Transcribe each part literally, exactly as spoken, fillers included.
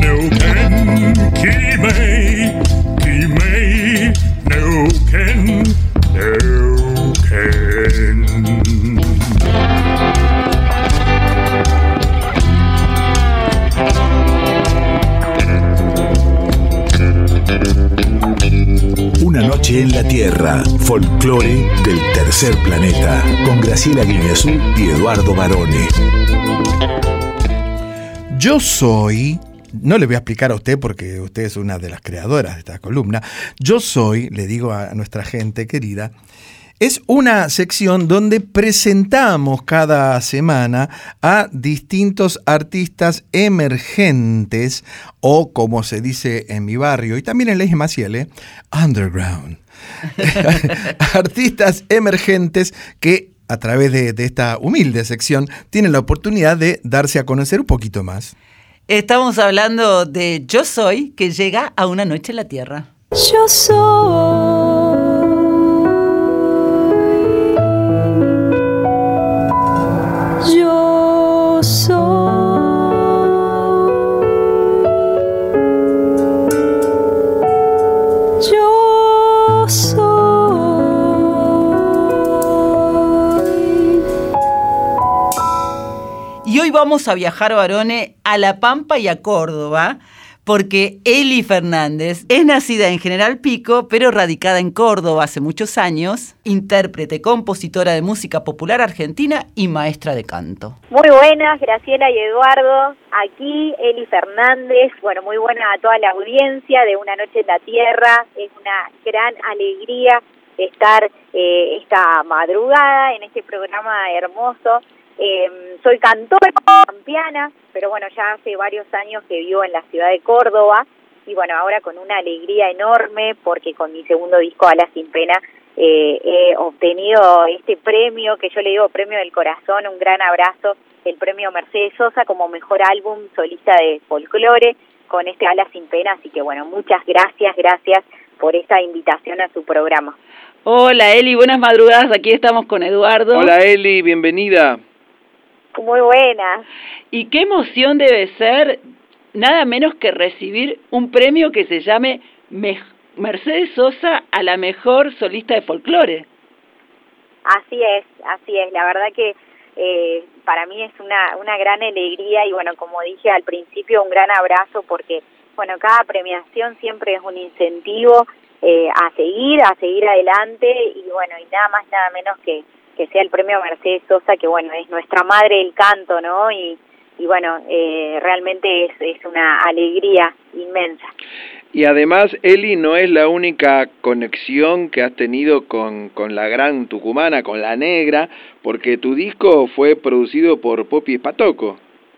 Neuquén, Quimei, Quimei, Neuquén, Neuquén. Una noche en la Tierra, folclore del tercer planeta, con Graciela Guiñazú y Eduardo Barone. Yo soy, no le voy a explicar a usted porque usted es una de las creadoras de esta columna, yo soy, le digo a nuestra gente querida, es una sección donde presentamos cada semana a distintos artistas emergentes o, como se dice en mi barrio y también en la isla Maciel, ¿eh? Underground. Artistas emergentes que a través de, de esta humilde sección tienen la oportunidad de darse a conocer un poquito más. Estamos hablando de Yo Soy, que llega a Una Noche en la Tierra. Yo soy. Yo soy. Yo soy. Y hoy vamos a viajar, Barone, a La Pampa y a Córdoba, porque Eli Fernández es nacida en General Pico, pero radicada en Córdoba hace muchos años, intérprete, compositora de música popular argentina y maestra de canto. Muy buenas, Graciela y Eduardo. Aquí Eli Fernández. Bueno, muy buena a toda la audiencia de Una Noche en la Tierra. Es una gran alegría estar eh, esta madrugada en este programa hermoso. Eh, soy cantora pampeana, pero bueno, ya hace varios años que vivo en la ciudad de Córdoba y bueno, ahora con una alegría enorme porque con mi segundo disco, Alas sin Pena, eh, he obtenido este premio que yo le digo premio del corazón, un gran abrazo, el premio Mercedes Sosa como mejor álbum solista de folclore con este Alas sin Pena, así que bueno, muchas gracias, gracias por esta invitación a su programa. Hola Eli, buenas madrugadas, aquí estamos con Eduardo. Hola Eli, bienvenida. Muy buenas. Y qué emoción debe ser nada menos que recibir un premio que se llame Me- Mercedes Sosa a la mejor solista de folclore. Así es, así es. La verdad que eh, para mí es una, una gran alegría y bueno, como dije al principio, un gran abrazo porque bueno, cada premiación siempre es un incentivo eh, a seguir, a seguir adelante y bueno, y nada más, nada menos que que sea el premio Mercedes Sosa, que bueno, es nuestra madre del canto, ¿no? Y, y bueno, eh, realmente es, es una alegría inmensa. Y además, Eli, no es la única conexión que has tenido con, con la gran tucumana, con la negra, porque tu disco fue producido por Popi Espatoco.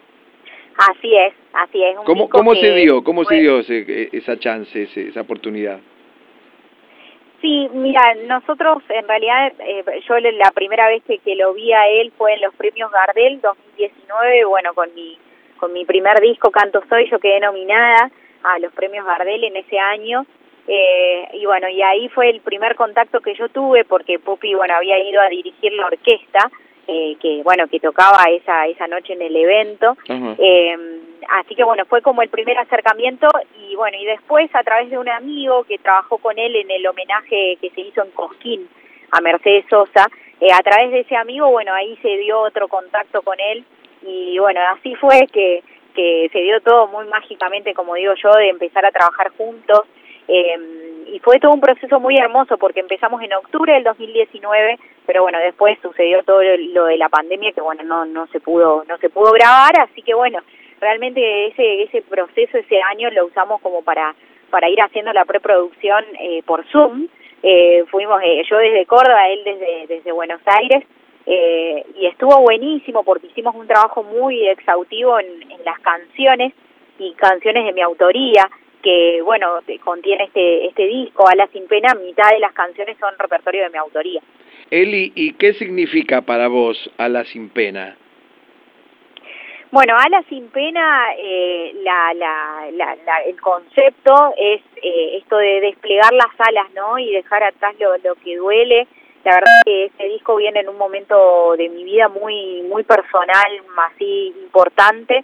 Así es, así es. Un ¿Cómo, disco cómo que se dio, cómo fue... se dio ese, esa chance, ese, esa oportunidad? Sí, mira, nosotros en realidad, eh, yo la primera vez que, que lo vi a él fue en los premios Gardel dos mil diecinueve, bueno, con mi con mi primer disco, Canto Soy, yo quedé nominada a los premios Gardel en ese año, eh, y bueno, y ahí fue el primer contacto que yo tuve, porque Popi, bueno, había ido a dirigir la orquesta, eh, que bueno, que tocaba esa esa noche en el evento, uh-huh. eh, así que bueno, fue como el primer acercamiento y bueno, y después a través de un amigo que trabajó con él en el homenaje que se hizo en Cosquín a Mercedes Sosa, eh, a través de ese amigo, bueno, ahí se dio otro contacto con él y bueno, así fue que, que se dio todo muy mágicamente, como digo yo, de empezar a trabajar juntos, eh, y fue todo un proceso muy hermoso porque empezamos en octubre del dos mil diecinueve, pero bueno, después sucedió todo lo de la pandemia que bueno, no no se pudo no se pudo grabar, así que bueno, realmente ese ese proceso, ese año lo usamos como para para ir haciendo la preproducción eh, por Zoom. Eh, fuimos eh, yo desde Córdoba, él desde desde Buenos Aires, eh, y estuvo buenísimo porque hicimos un trabajo muy exhaustivo en, en las canciones y canciones de mi autoría, que bueno, contiene este este disco, Alas sin Pena, mitad de las canciones son repertorio de mi autoría. Eli, ¿y qué significa para vos Alas sin Pena? Bueno, Alas sin Pena, eh, la, la, la, la, el concepto es eh, esto de desplegar las alas, ¿no? Y dejar atrás lo, lo que duele. La verdad que este disco viene en un momento de mi vida muy muy personal, así importante,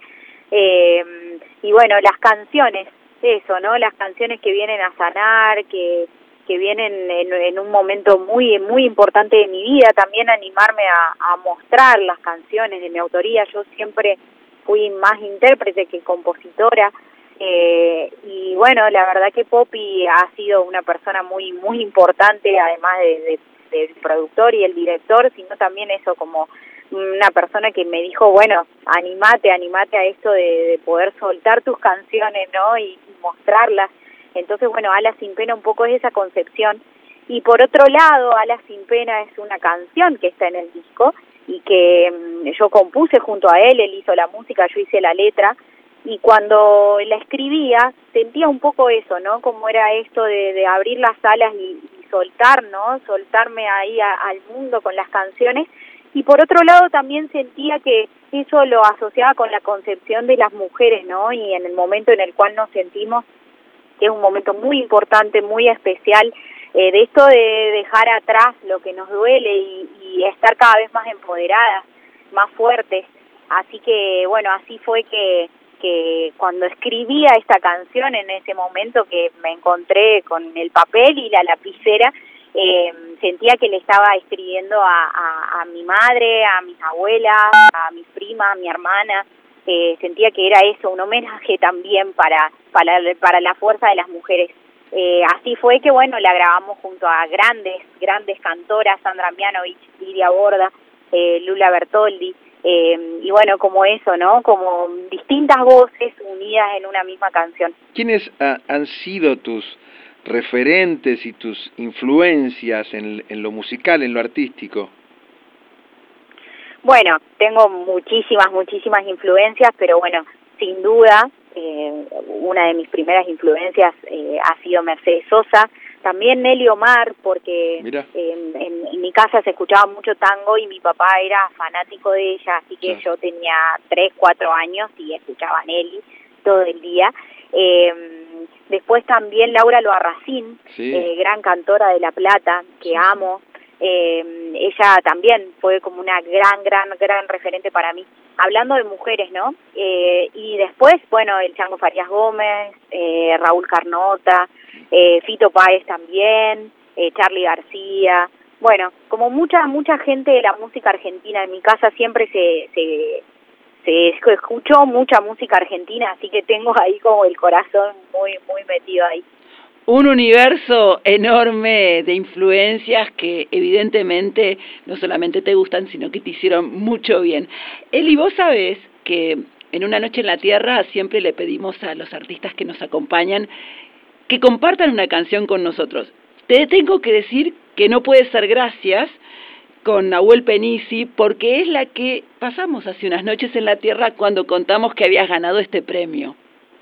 Eh, y bueno, las canciones, eso, ¿no? Las canciones que vienen a sanar, que, que vienen en, en un momento muy muy importante de mi vida, también animarme a, a mostrar las canciones de mi autoría. Yo siempre fui más intérprete que compositora, eh, y bueno, la verdad que Poppy ha sido una persona muy muy importante, además de, de, del productor y el director, sino también eso, como una persona que me dijo, bueno, animate, animate a esto de, de poder soltar tus canciones, ¿no? Y, y mostrarlas. Entonces, bueno, Alas sin Pena un poco es esa concepción. Y por otro lado, Alas sin Pena es una canción que está en el disco y que mmm, yo compuse junto a él, él hizo la música, yo hice la letra, y cuando la escribía sentía un poco eso, ¿no? Como era esto de, de abrir las alas y, y soltar, ¿no? Soltarme ahí a, al mundo con las canciones. Y por otro lado también sentía que eso lo asociaba con la concepción de las mujeres, ¿no? Y en el momento en el cual nos sentimos, que es un momento muy importante, muy especial, eh, de esto de dejar atrás lo que nos duele y, y estar cada vez más empoderadas, más fuertes. Así que, bueno, así fue que, que cuando escribía esta canción, en ese momento que me encontré con el papel y la lapicera, Eh, sentía que le estaba escribiendo a, a, a mi madre, a mis abuelas, a mis primas, a mi hermana. Eh, sentía que era eso, un homenaje también para, para, para la fuerza de las mujeres. Eh, así fue que, bueno, la grabamos junto a grandes, grandes cantoras, Sandra Mianovich, Lidia Borda, eh, Lula Bertoldi, eh, y bueno, como eso, ¿no? Como distintas voces unidas en una misma canción. ¿Quiénes uh, han sido tus referentes y tus influencias en, en lo musical, en lo artístico? Bueno, tengo muchísimas, muchísimas influencias, pero bueno, sin duda, eh, una de mis primeras influencias eh, ha sido Mercedes Sosa, también Nelly Omar, porque eh, en, en mi casa se escuchaba mucho tango y mi papá era fanático de ella, así que sí. Yo tenía tres, cuatro años y escuchaba a Nelly todo el día. Eh, Después también Laura Loarracín, sí. eh, gran cantora de La Plata, que sí. amo. Eh, ella también fue como una gran, gran, gran referente para mí. Hablando de mujeres, ¿no? Eh, y después, bueno, el Chango Farías Gómez, eh, Raúl Carnota, eh, Fito Páez también, eh, Charly García. Bueno, como mucha, mucha gente de la música argentina. En mi casa siempre se... se Se escuchó mucha música argentina, así que tengo ahí como el corazón muy muy metido ahí. Un universo enorme de influencias que evidentemente no solamente te gustan, sino que te hicieron mucho bien. Eli, vos sabés que en Una Noche en la Tierra siempre le pedimos a los artistas que nos acompañan que compartan una canción con nosotros. Te tengo que decir que no puede ser Gracias con Nahuel Penisi, porque es la que pasamos hace unas noches en la Tierra cuando contamos que habías ganado este premio.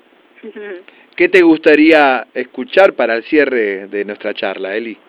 ¿Qué te gustaría escuchar para el cierre de nuestra charla, Eli?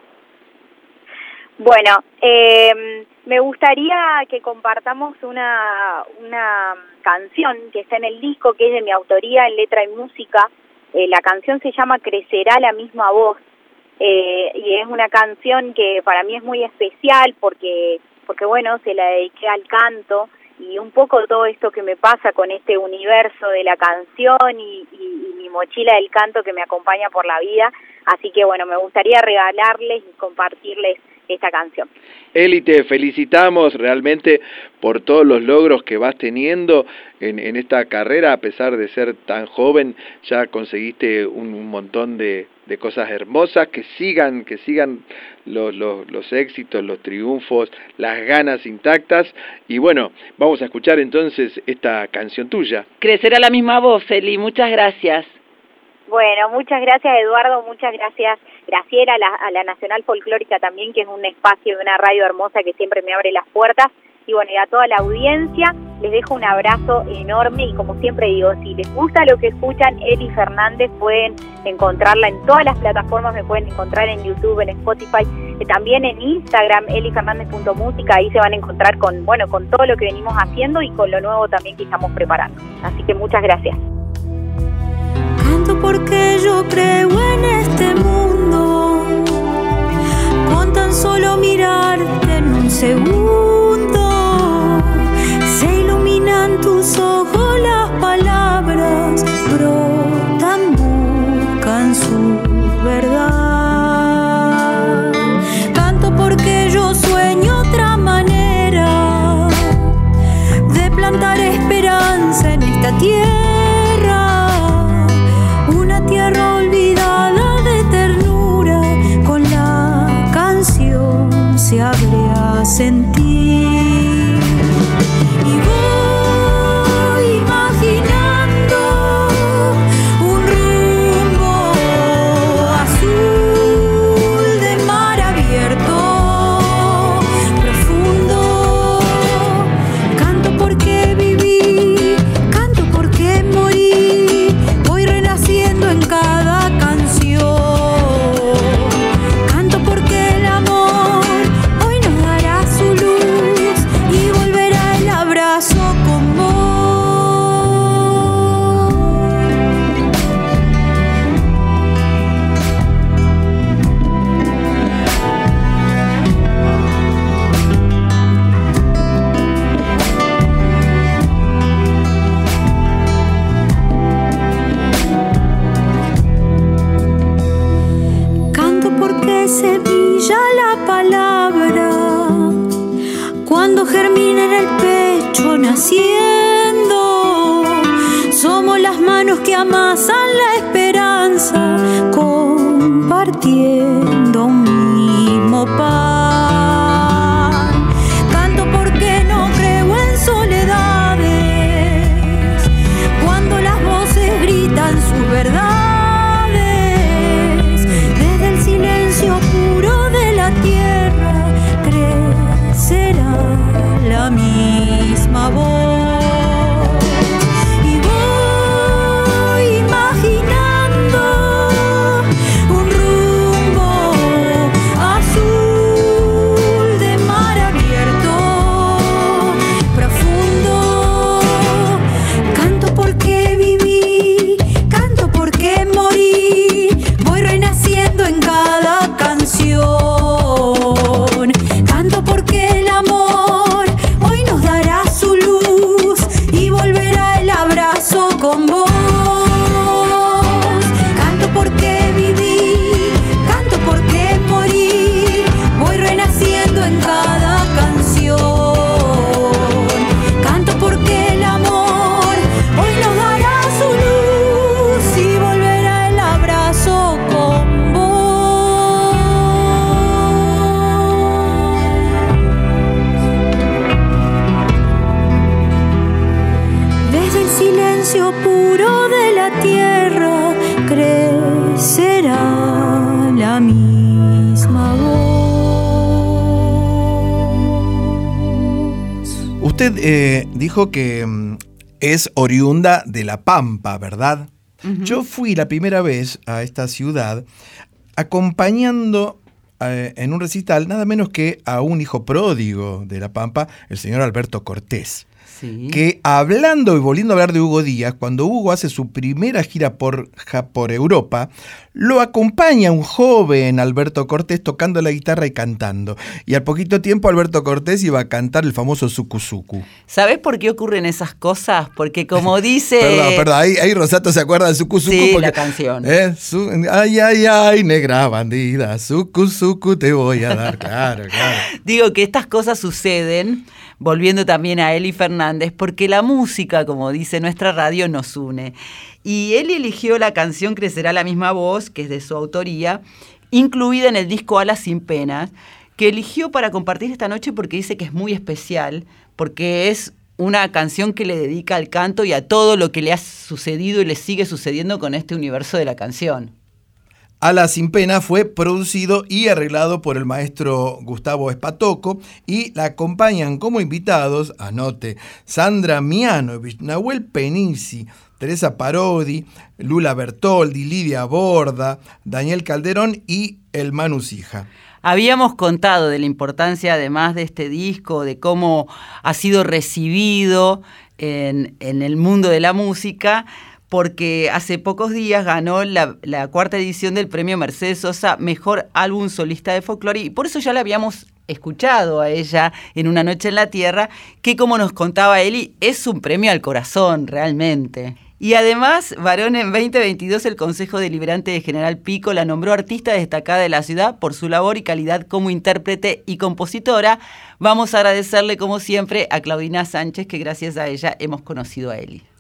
Bueno, eh, me gustaría que compartamos una, una canción que está en el disco, que es de mi autoría en letra y música. Eh, la canción se llama Crecerá la misma voz. Eh, y es una canción que para mí es muy especial porque, porque bueno, se la dediqué al canto y un poco todo esto que me pasa con este universo de la canción y, y, y mi mochila del canto que me acompaña por la vida. Así que bueno, me gustaría regalarles y compartirles esta canción. Eli, te felicitamos realmente por todos los logros que vas teniendo en, en esta carrera. A pesar de ser tan joven, ya conseguiste un, un montón de, de cosas hermosas. Que sigan, que sigan los, los, los éxitos, los triunfos, las ganas intactas. Y bueno, vamos a escuchar entonces esta canción tuya. Crecerá la misma voz, Eli. Muchas gracias. Bueno, muchas gracias, Eduardo, muchas gracias, Graciela, a la, a la Nacional Folclórica también, que es un espacio de una radio hermosa que siempre me abre las puertas. Y bueno, y a toda la audiencia les dejo un abrazo enorme y como siempre digo, si les gusta lo que escuchan, Eli Fernández, pueden encontrarla en todas las plataformas, me pueden encontrar en YouTube, en Spotify, eh, también en Instagram, eli fernández punto música, ahí se van a encontrar con, bueno, con todo lo que venimos haciendo y con lo nuevo también que estamos preparando. Así que muchas gracias. Porque yo creo en este mundo, con tan solo mirarte en un segundo, se iluminan tus ojos las palabras. verdad. Canto porque yo sueño otra manera de plantar esperanza en esta tierra, una tierra olvidada de ternura, con la canción se abre a sentir. Y voy imaginando un rumbo azul de mar abierto, profundo. Canto porque viví, canto porque morí, voy renaciendo en cada canción. Canto porque el amor hoy nos dará su luz y volverá el abrazo con vos. Canto porque semilla la palabra cuando germina en el pecho naciendo. Somos las manos que amasan la esperanza, compartiendo un mismo pan. Canto porque no creo en soledades cuando las voces gritan sus verdades. Desde el silencio puro de la tierra crecerá la misma voz. Y voy imaginando un rumbo azul de mar abierto, profundo. Canto porque viví, canto porque morí, voy renaciendo en cada canción. Canto porque el amor hoy nos dará su luz y volverá el abrazo con vos. Canto porque viví, canto porque morí, voy renaciendo en cada canción. Canto porque el amor hoy nos dará su luz y volverá el abrazo con vos. Desde el silencio puro de la tierra crecerá la misma voz. Usted eh, dijo que mm, es oriunda de La Pampa, ¿verdad? Ujú. Yo fui la primera vez a esta ciudad acompañando eh, en un recital nada menos que a un hijo pródigo de La Pampa, el señor Alberto Cortés. Sí. Que hablando y volviendo a hablar de Hugo Díaz, cuando Hugo hace su primera gira por, ja- por Europa, lo acompaña un joven Alberto Cortés tocando la guitarra y cantando. Y al poquito tiempo Alberto Cortés iba a cantar el famoso Suku Suku. ¿Sabés por qué ocurren esas cosas? Porque como dice... Perdón, perdón, ahí, ahí Rosato se acuerda de Suku Suku. Sí, porque, la canción. eh, su- ay, ay, ay, negra bandida, Suku Suku te voy a dar, claro, claro. Digo que estas cosas suceden, volviendo también a Eli Fernández, porque la música, como dice nuestra radio, nos une. Y Eli eligió la canción Crecerá la misma voz, que es de su autoría, incluida en el disco Alas sin penas, que eligió para compartir esta noche porque dice que es muy especial, porque es una canción que le dedica al canto y a todo lo que le ha sucedido y le sigue sucediendo con este universo de la canción. Alas sin pena fue producido y arreglado por el maestro Gustavo Espatoco y la acompañan como invitados, anote, Sandra Mianovich, Nahuel Penisi, Teresa Parodi, Lula Bertoldi, Lidia Borda, Daniel Calderón y el Manu Sija. Habíamos contado de la importancia, además de este disco, de cómo ha sido recibido en, en el mundo de la música, porque hace pocos días ganó la, la cuarta edición del premio Mercedes Sosa Mejor Álbum Solista de Folclore, y por eso ya la habíamos escuchado a ella en Una Noche en la Tierra, que como nos contaba Eli, es un premio al corazón realmente. Y además, Barón, en veinte veintidós el Consejo Deliberante de General Pico la nombró artista destacada de la ciudad por su labor y calidad como intérprete y compositora. Vamos a agradecerle, como siempre, a Claudina Sánchez, que gracias a ella hemos conocido a Eli.